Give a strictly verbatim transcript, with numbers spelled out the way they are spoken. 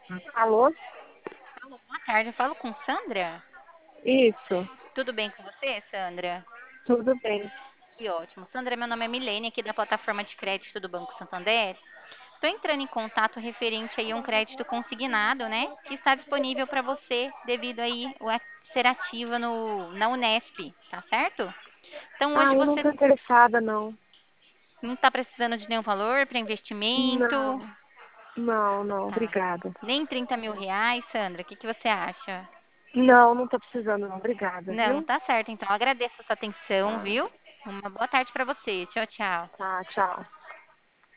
Alô? Alô, boa tarde, eu falo com Sandra? Isso, Tudo bem com você, Sandra? tudo bem. Que ótimo. Sandra, meu nome é Milene, aqui da plataforma de crédito do Banco Santander. Estou entrando em contato referente aí a um crédito consignado, né? Que está disponível para você devido aí a ser ativa no, na Unesp, tá certo? Então Ah, hoje eu não você tô interessada, não. não está precisando de nenhum valor para investimento, Não, não, não, tá? obrigada. Nem trinta mil reais, Sandra, o que que você acha? Não, não tô precisando, não. Obrigada, Não, viu? tá certo. Então agradeço a sua atenção, Tá, viu? Uma boa tarde para você. Tchau, tchau. tá, tchau.